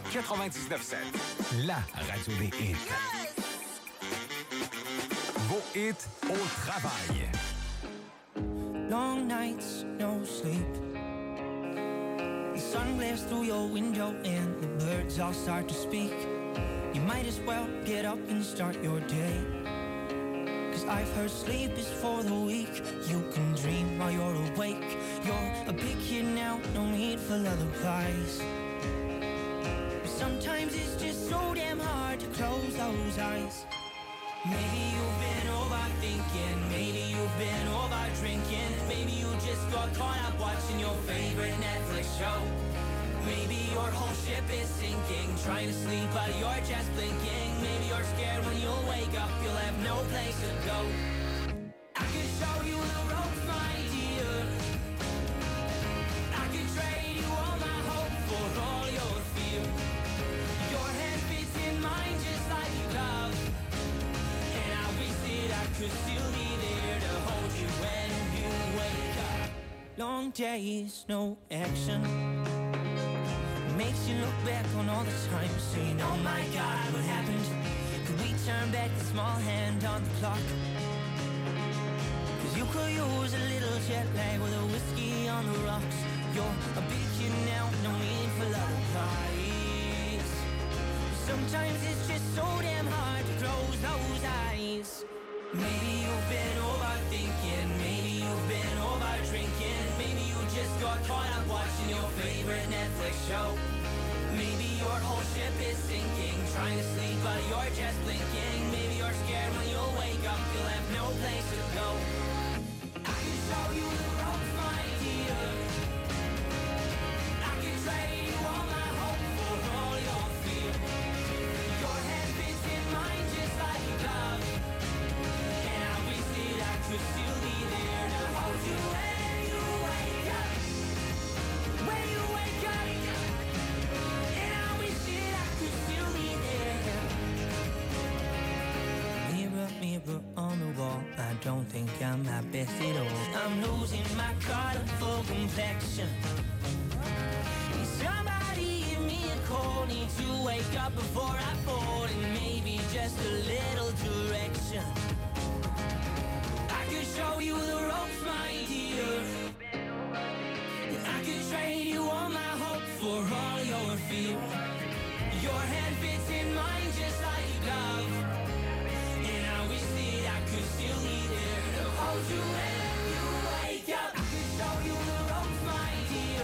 99.7, la radio des hits. Vos hits au travail. Long nights, no sleep. The sun glares through your window and the birds all start to speak. You might as well get up and start your day. 'Cause I've heard sleep is for the weak. You can dream while you're awake. You're a big kid now, no need for lullabies. But sometimes it's just so damn hard to close those eyes. Maybe you've been overthinking, maybe you've been over drinking, maybe you just got caught up watching your favorite Netflix show. Maybe your whole ship is sinking, trying to sleep but you're just blinking. Maybe you're scared when you'll wake up, you'll have no place to go. I could show you the ropes, my dear. I could trade you all my hope for all your fear. Your hand fits in mine just like you love. I could still be there to hold you when you wake up. Long days, no action. Makes you look back on all the time, saying, oh my God, what happened? Could we turn back the small hand on the clock? 'Cause you could use a little jet lag with a whiskey on the rocks. You're a big kid now, no need for lullabies. Sometimes it's just so damn hard to close those eyes. Maybe you've been overthinking, maybe you've been over drinking, maybe you just got caught up watching your favorite Netflix show. Maybe your whole ship is sinking, trying to sleep but you're just blinking. Maybe you're scared when you'll wake up, you'll have no place to go. I can show you the ropes, my dear. I can trade you all my hope for all your fear. Your hand fits in mine just like you love. I could still be there to hold you when you wake up. When you wake up. And I wish that I could still be there. Mirror, mirror on the wall, I don't think I'm my best at all. I'm losing my colorful complexion. Somebody give me a call, need to wake up before I fall. And maybe just a little direction. I could show you the ropes, my dear. I could trade you all my hope for all your fear. Your hand fits in mine just like you love. And I wish that I could still be there to hold you when you wake up. I could show you the ropes, my dear.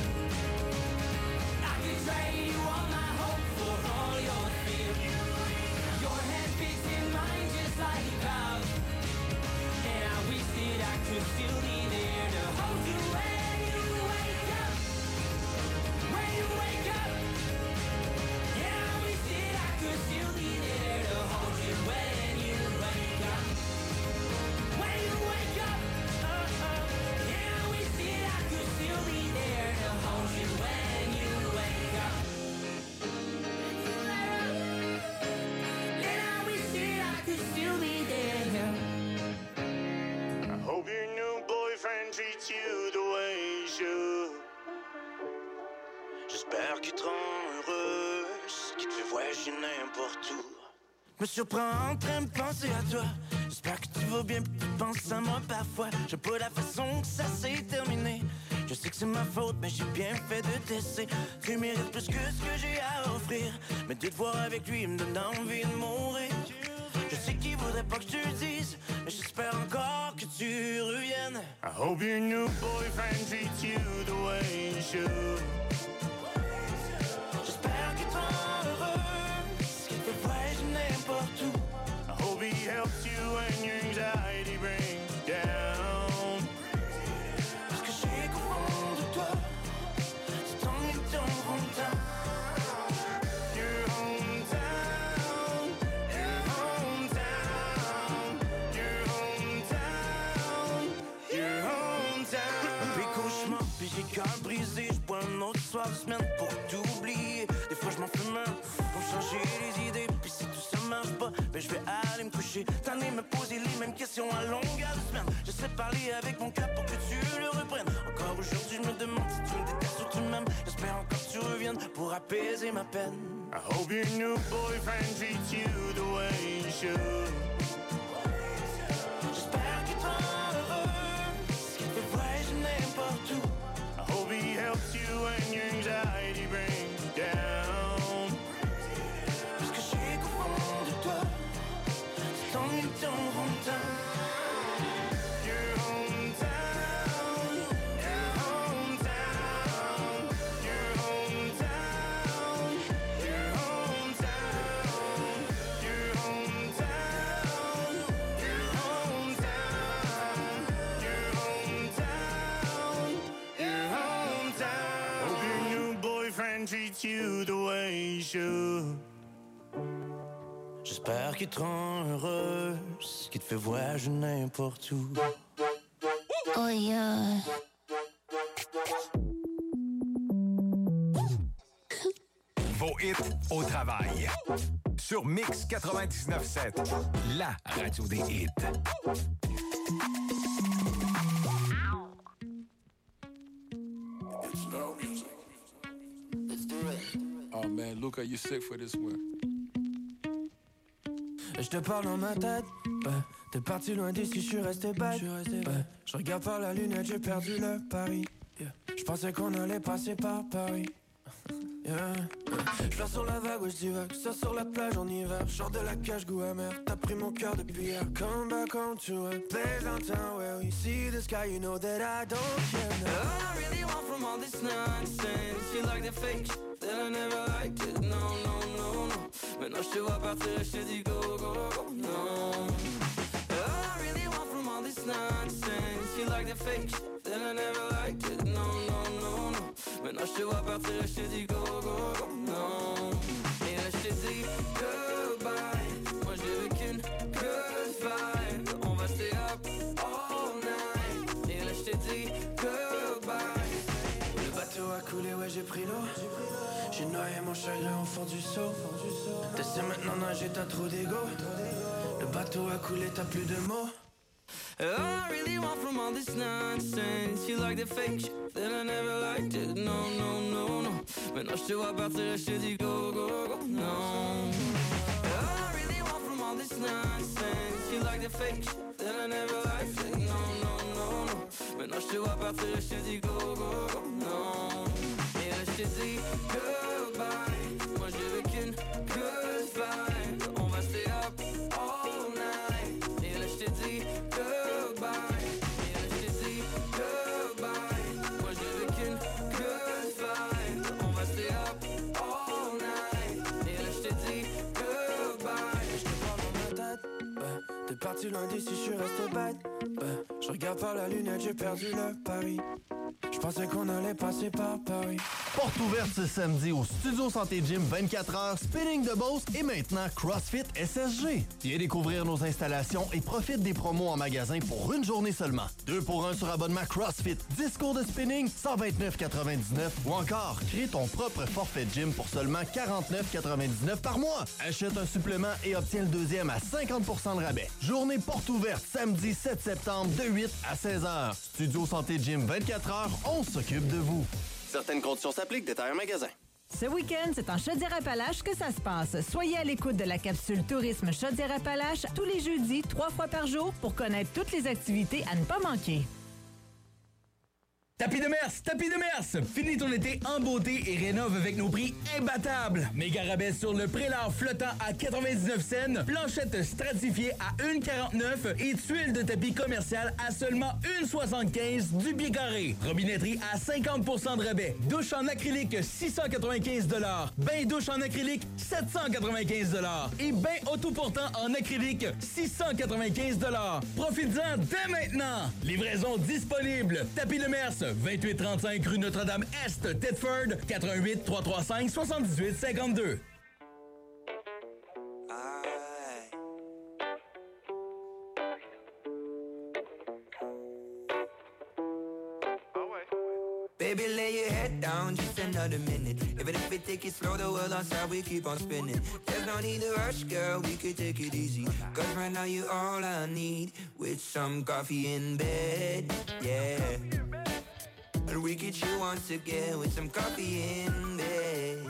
I could trade you all my hope for all your fear. Your hand fits in mine just like you love. And I wish that I could still be there to hold you when you wake up. When you wake up. Yeah, I wish that I could still be there to hold you when you wake up. When you wake up. Yeah, I wish that I could still be there to hold you when you wake up. And I wish that I could still be there. Hope your new boyfriend treats you the way he should. J'espère qu'il te rend heureuse, qu'il te fait voyager n'importe où. Me surprends en train de penser à toi. J'espère que tu vas bien, que tu penses à moi parfois. J'aime pas la façon que ça s'est terminé. Je sais que c'est ma faute, mais j'ai bien fait de t'essayer. Tu mérites plus que ce que j'ai à offrir. Mais de te voir avec lui me donne envie de mourir. Je sais qu'il voudrait pas que je te le dise, mais j'espère encore que tu reviennes. I hope your new boyfriend treats you the way he should. J'espère qu'il te rend heureux, qu'il te voyage n'importe où. I hope he helps you when your anxiety brings you down. Parce que j'ai qu'au fond de toi, c'est ton et ton hometown. Your hometown, your hometown, your hometown, your hometown. Un peu cauchemar, puis j'ai cœur brisé. J'bois un autre soir de semaine pour t'oublier. Des fois j'm'en fume un pour changer les idées. Puis si tout ça marche pas, ben je vais aller me coucher. T'en es me poser les mêmes questions à longueur de semaine. J'essaie de parler avec mon cœur pour que tu le reprennes. Encore aujourd'hui je me demande si tu me détestes ou tu m'aimes. J'espère encore que tu reviennes. vienne pour apaiser ma peine. I hope your new boyfriend treats you the way he should. J'espère qu'il te rend heureux, qu'il te fait voyager n'importe où. I hope he helps you when your anxiety brings you down. Parce que j'ai qu'au fond de toi, c'est ton hometown. Treats you the way he should. J'espère qu'il te rend heureuse, qu'il te fait voyager n'importe où. Oh yeah. Vos hits au travail. Sur Mix 99.7, la radio des hits. Oh man, Luca, you sick for this one. Je te parle dans ma tête, t'es parti loin d'ici, je suis resté bête. Je regarde par la lunette, j'ai perdu le pari. Je pensais qu'on allait passer par Paris. Je sur la vague, ouais j'divague, ça sur la plage en hiver. Genre de la cage, goût amer, t'as pris mon cœur depuis hier. Come back home to a place downtown where we see the sky, you know that I don't care now. All I really want from all this nonsense, you like the fake shit that I never liked it, no, no, no, no. Maintenant je te vois partir, je te dis go, go, go, no. All I really want from all this nonsense, you like the fake shit that I never liked it, no, no, no, no. Maintenant je te vois partir, je te dis go, go, go, no. Et là je te dis goodbye, moi je veux qu'une good vibe. On va stay up all night. Et là je te dis goodbye. Le bateau a coulé, ouais j'ai pris l'eau. J'ai noyé mon chagrin au fond du seau. T'essaies maintenant nager, t'as trop d'ego. Le bateau a coulé, t'as plus de mots. All I really want from all this nonsense, you like the fake shit that I never liked it, no, no, no, no. Maintenant je te vois partir, je te dis go, go, go, no. All I really want from all this nonsense, you like the fake shit that I never liked it, no, no, no, no. Maintenant je te vois partir, je te dis go, go, go, no. Et là je te dis goodbye, moi je veux qu'une good vibe. On va stay up all night. Et là je te dis goodbye. Et là je te dis goodbye. Moi je veux qu'une good vibe. On va stay up all night. Et là je te dis goodbye. Je te parle dans ma tête, t'es parti loin d'ici, je suis resté bête. Je regarde par la lunette, j'ai perdu le pari. Je pensais qu'on allait passer par Paris. Porte ouverte ce samedi au Studio Santé Gym 24h, Spinning de Beauce et maintenant CrossFit SSG. Viens découvrir nos installations et profite des promos en magasin pour une journée seulement. 2 pour 1 sur abonnement CrossFit, 10 cours de spinning, 129,99 ou encore crée ton propre forfait gym pour seulement 49,99 par mois. Achète un supplément et obtiens le deuxième à 50% de rabais. Journée porte ouverte samedi 7 septembre de 8 à 16h. Studio Santé Gym 24h, on s'occupe de vous. Certaines conditions s'appliquent, détails en magasin. Ce week-end, c'est en Chaudière-Appalaches que ça se passe. Soyez à l'écoute de la capsule Tourisme Chaudière-Appalaches tous les jeudis, 3 fois par jour, pour connaître toutes les activités à ne pas manquer. Tapis de Mers! Finis ton été en beauté et rénove avec nos prix imbattables. Méga rabais sur le prélat flottant à 99 cents, planchette stratifiée à 1,49 et tuile de tapis commercial à seulement 1,75 du pied carré. Robinetterie à 50% de rabais. Douche en acrylique 695 $. Bain douche en acrylique 795 $. Et bain autoportant en acrylique 695 $. Profites-en dès maintenant. Livraison disponible. Tapis de Mers, 2835 rue Notre-Dame-Est, Thetford, 88 335 78 52. Baby, lay your head down, just another minute. Even if we take it slow, the world outside, we keep on spinning. There's no need to rush, girl, we could take it easy. Cause right now you're all I need, with some coffee in bed, yeah. And we could chill once again with some coffee in bed.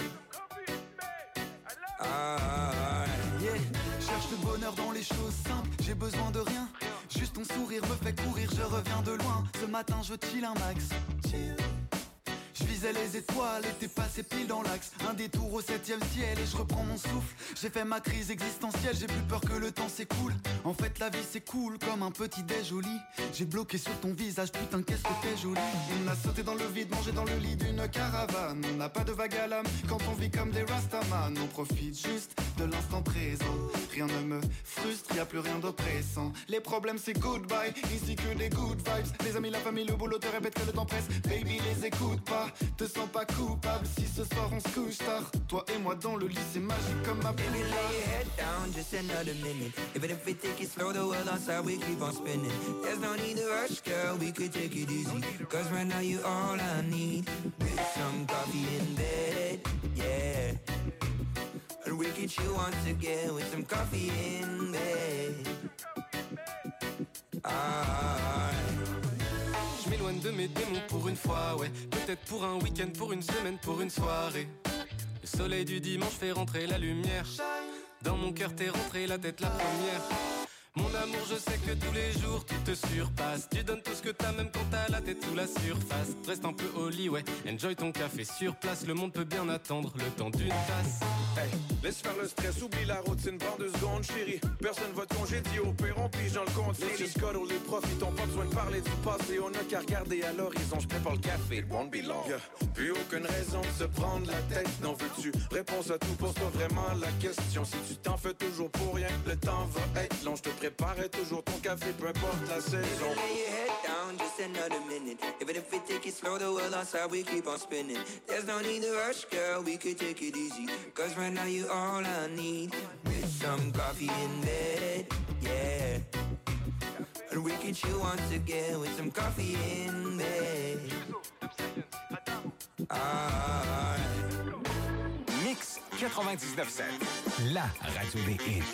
Yeah. Cherche le bonheur dans les choses simples, j'ai besoin de rien. Juste ton sourire me fait courir, je reviens de loin. Ce matin je chill un max. Je visais les étoiles et t'es passé pile dans l'axe. Un détour au 7e ciel et je reprends mon souffle. J'ai fait ma crise existentielle, j'ai plus peur que le temps s'écoule. En fait la vie c'est cool comme un petit déj au lit. J'ai bloqué sur ton visage, putain qu'est-ce que t'es jolie. On a sauté dans le vide, mangé dans le lit d'une caravane. On n'a pas de vague à l'âme quand on vit comme des rastaman. On profite juste de l'instant présent. Rien ne me frustre, y'a plus rien d'oppressant. Les problèmes c'est goodbye, ici que des good vibes. Les amis, la famille, le boulot te répète que le temps presse. Baby les écoute pas, te sens pas coupable si ce soir on se couche tard. Toi et moi dans le lit c'est magique comme ma Baby, lay your head down just another minute. Even if we take it slow, the world outside we keep on spinning. There's no need to rush, girl, we could take it easy. Cause right now you all I need. With some coffee in bed, yeah. And we could chill once again with some coffee in bed. Je m'éloigne de mes démons pour une fois, ouais. Peut-être pour un week-end, pour une semaine, pour une soirée. Le soleil du dimanche fait rentrer la lumière. Dans mon cœur t'es rentré la tête la première. Mon amour, je sais que tous les jours tout te surpasse. Tu donnes tout ce que t'as même quand t'as la tête sous la surface. Reste un peu au lit, ouais, enjoy ton café sur place. Le monde peut bien attendre le temps d'une tasse. Hey, laisse faire le stress, oublie la routine, prends 2 secondes chérie. Personne va te congédier, au pire on pige dans le compte. Let's just cuddle, les profitons, pas besoin de parler du passé. On a qu'à regarder à l'horizon, je prépare le café, it won't be long. Yeah. Puis aucune raison de se prendre la tête, non veux-tu? Réponse à tout, pose-toi vraiment la question. Si tu t'en fais toujours pour rien, le temps va être long. Je te préparerai toujours ton café, peu importe la saison. Lay your head down just another minute. Even if we take it slow, the world outside we keep on spinning. There's no need to rush, girl, we could take it easy. Cause right now you all I need. With some coffee in bed, yeah. And we can chill once again with some coffee in bed. Mix 99.7, la radio des hits.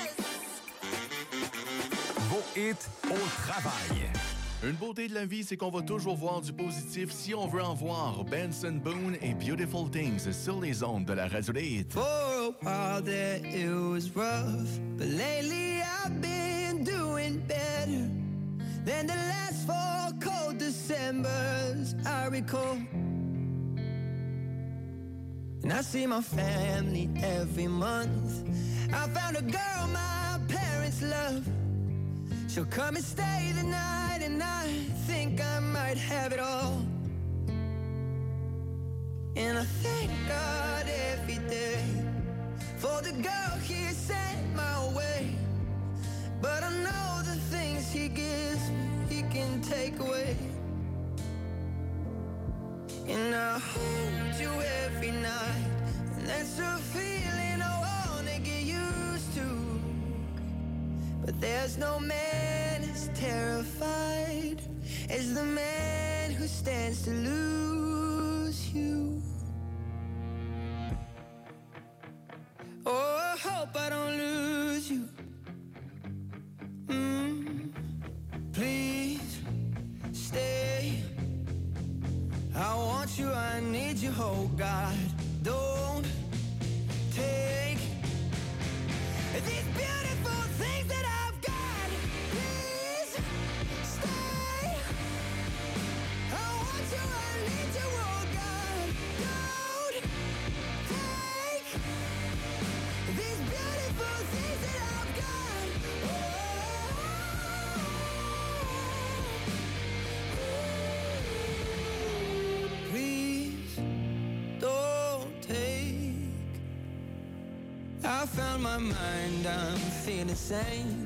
Vos hits au travail. Une beauté de la vie, c'est qu'on va toujours voir du positif si on veut en voir. Benson Boone et Beautiful Things sur les ondes de la radio des hits. For a while there it was rough, but lately I've been doing better than the last 4 cold Decembers I recall. And I see my family every month. I found a girl my parents love. She'll come and stay the night, and I think I might have it all. And I thank God every day for the girl He sent my way. But I know the things He gives me, He can take away. And I hold you every night, and that's a feeling I wanna get used to. But there's no man as terrified as the man who stands to lose you. Oh, I hope I don't lose you. Please stay. I want you, I need you, oh God. Don't take these beautiful things that I've got. Please stay. I want you, I need you, oh God. Don't take these beautiful things that I've got. Please don't take. I found my mind, I'm feeling sane.